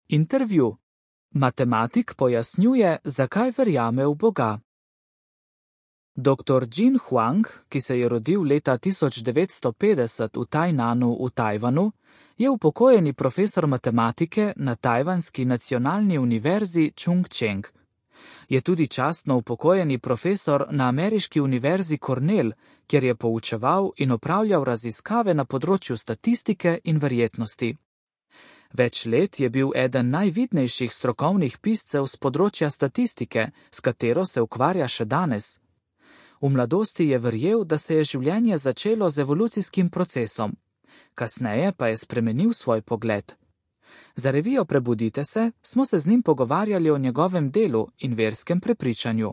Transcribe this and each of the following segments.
Intervju. Matematik pojasnjuje, zakaj verjame v Boga. Dr. Jin Huang, ki se je rodil leta 1950 v Tajnanu v Tajvanu, je upokojeni profesor matematike na Tajvanski nacionalni univerzi Chung-Cheng. Je tudi častno upokojeni profesor na ameriški univerzi Cornell, kjer je poučeval in opravljal raziskave na področju statistike in verjetnosti. Več let je bil eden najvidnejših strokovnih piscev z področja statistike, s katero se ukvarja še danes. V mladosti je verjel, da se je življenje začelo z evolucijskim procesom. Kasneje pa je spremenil svoj pogled. Za revijo Prebudite se smo se z njim pogovarjali o njegovem delu in verskem prepričanju.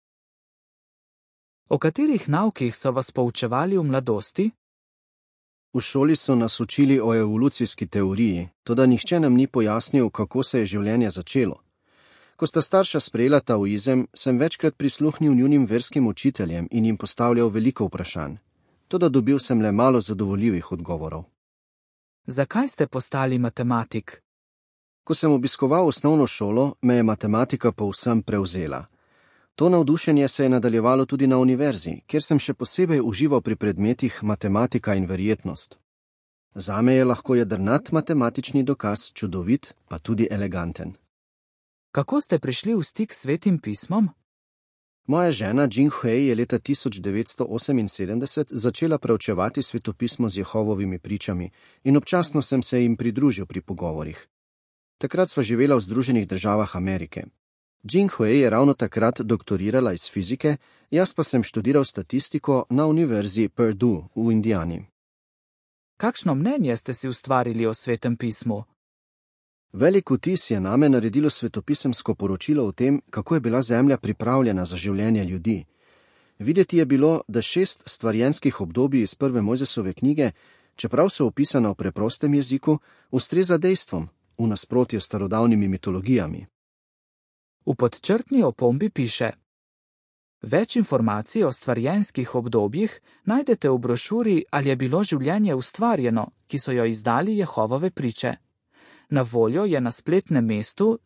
O katerih naukih so vas poučevali v mladosti? V šoli so nas učili o evolucijski teoriji, toda nihče nam ni pojasnil, kako se je življenje začelo. Ko sta starša sprejela taoizem, sem večkrat prisluhnil njunim verskim učiteljem in jim postavljal veliko vprašanj. Toda dobil sem le malo zadovoljivih odgovorov. Zakaj ste postali matematik? Ko sem obiskoval osnovno šolo, me je matematika povsem prevzela. To navdušenje se je nadaljevalo tudi na univerzi, kjer sem še posebej užival pri predmetih matematika in verjetnost. Zame je lahko jedrnat matematični dokaz čudovit, pa tudi eleganten. Kako ste prišli v stik s Svetim pismom? Moja žena Jing Hui je leta 1978 začela preučevati svetopismo z Jehovovimi pričami in občasno sem se jim pridružil pri pogovorih. Takrat sva živela v Združenih državah Amerike. Jing Hui je ravno takrat doktorirala iz fizike, jaz pa sem študiral statistiko na univerzi Purdue v Indijani. Kakšno mnenje ste si ustvarili o Svetem pismu? Velik vtis je name naredilo svetopisemsko poročilo o tem, kako je bila zemlja pripravljena za življenje ljudi. Videti je bilo, da 6 stvarjenskih obdobij iz prve Mojzesove knjige, čeprav so opisana v preprostem jeziku, ustreza dejstvom, v nasprotju s starodavnimi mitologijami. V podčrtni opombi piše: Več informacij o stvarjenskih obdobjih najdete v brošuri Ali je bilo življenje ustvarjeno, ki so jo izdali Jehovove priče. Na voljo je na spletnem mestu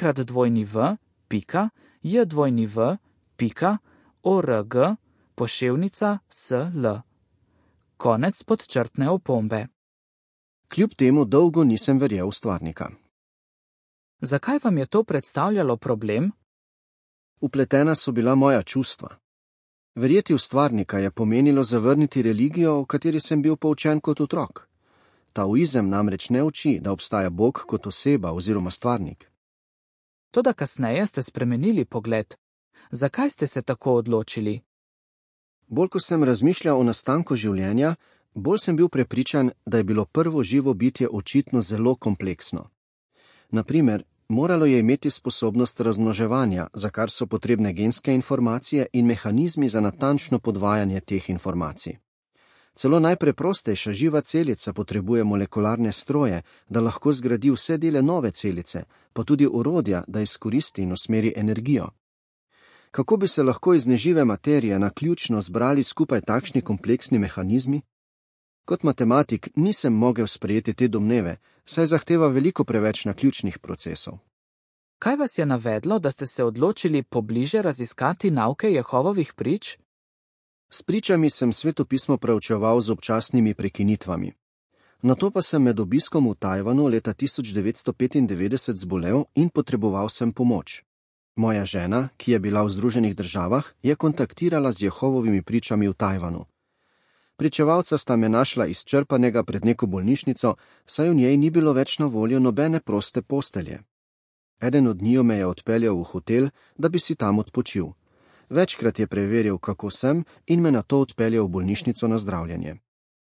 www.jw.org/sl. Konec podčrtne opombe. Kljub temu dolgo nisem verjel v stvarnika. Zakaj vam je to predstavljalo problem? Vpletena so bila moja čustva. Verjeti v stvarnika je pomenilo zavrniti religijo, o kateri sem bil poučen kot otrok. Taoizem namreč ne uči, da obstaja Bog kot oseba oziroma stvarnik. Toda kasneje ste spremenili pogled. Zakaj ste se tako odločili? Bolj ko sem razmišljal o nastanku življenja, bolj sem bil prepričan, da je bilo prvo živo bitje očitno zelo kompleksno. Naprimer, moralo je imeti sposobnost razmnoževanja, za kar so potrebne genske informacije in mehanizmi za natančno podvajanje teh informacij. Celo najpreprostejša živa celica potrebuje molekularne stroje, da lahko zgradi vse dele nove celice, pa tudi orodja, da izkoristi in usmeri energijo. Kako bi se lahko iz nežive materije naključno zbrali skupaj takšni kompleksni mehanizmi? Kot matematik nisem mogel sprejeti te domneve, saj zahteva veliko preveč naključnih procesov. Kaj vas je navedlo, da ste se odločili pobliže raziskati nauke Jehovovih prič? S pričami sem svetopismo preučeval z občasnimi prekinitvami. Nato pa sem med obiskom v Tajvanu leta 1995 zbolel in potreboval sem pomoč. Moja žena, ki je bila v Združenih državah, je kontaktirala z Jehovovimi pričami v Tajvanu. Pričevalca sta me našla izčrpanega pred neko bolnišnico, saj v njej ni bilo več na voljo nobene proste postelje. Eden od njiju me je odpeljal v hotel, da bi si tam odpočil. Večkrat je preveril, kako sem, in me nato odpeljal v bolnišnico na zdravljenje.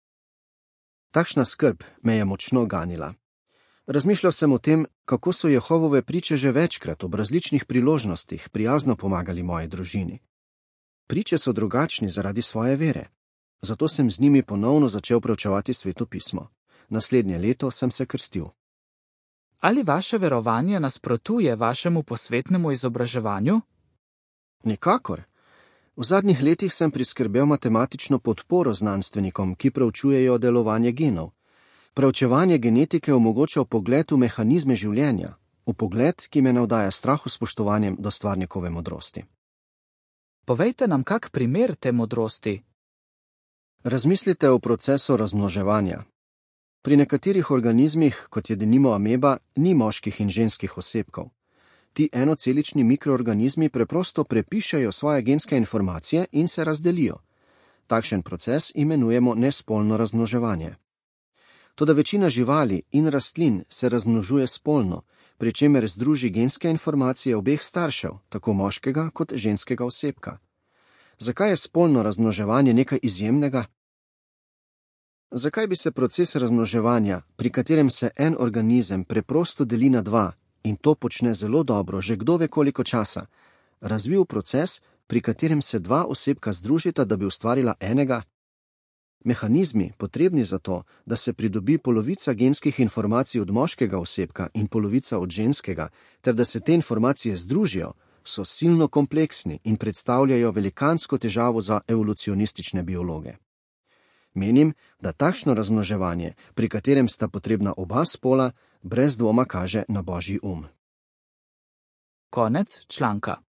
Takšna skrb me je močno ganila. Razmišljal sem o tem, kako so Jehovove priče že večkrat ob različnih priložnostih prijazno pomagali moji družini. Priče so drugačni zaradi svoje vere. Zato sem z njimi ponovno začel preučevati svetopismo. Naslednje leto sem se krstil. Ali vaše verovanje nasprotuje vašemu posvetnemu izobraževanju? Nikakor. V zadnjih letih sem priskrbel matematično podporo znanstvenikom, ki preučujejo delovanje genov. Preučevanje genetike omogoča pogled v mehanizme življenja. Vpogled, ki me navdaja strahospoštovanjem do stvarnikove modrosti. Povejte nam kak primer te modrosti. Razmislite o procesu razmnoževanja. Pri nekaterih organizmih, kot je denimo ameba, ni moških in ženskih osebkov. Ti enocelični mikroorganizmi preprosto prepišejo svoje genske informacije in se razdelijo. Takšen proces imenujemo nespolno razmnoževanje. Toda večina živali in rastlin se razmnožuje spolno, pri čemer združi genske informacije obeh staršev, tako moškega kot ženskega osebka. Zakaj je spolno razmnoževanje nekaj izjemnega? Zakaj bi se proces razmnoževanja, pri katerem se en organizem preprosto deli na dva, in to počne zelo dobro že kdo ve koliko časa, razvil proces, pri katerem se dva osebka združita, da bi ustvarila enega? Mehanizmi, potrebni za to, da se pridobi polovica genskih informacij od moškega osebka in polovica od ženskega, ter da se te informacije združijo, so silno kompleksni in predstavljajo velikansko težavo za evolucionistične biologe. Menim, da takšno razmnoževanje, pri katerem sta potrebna oba spola, brez dvoma kaže na božji um. Konec članka.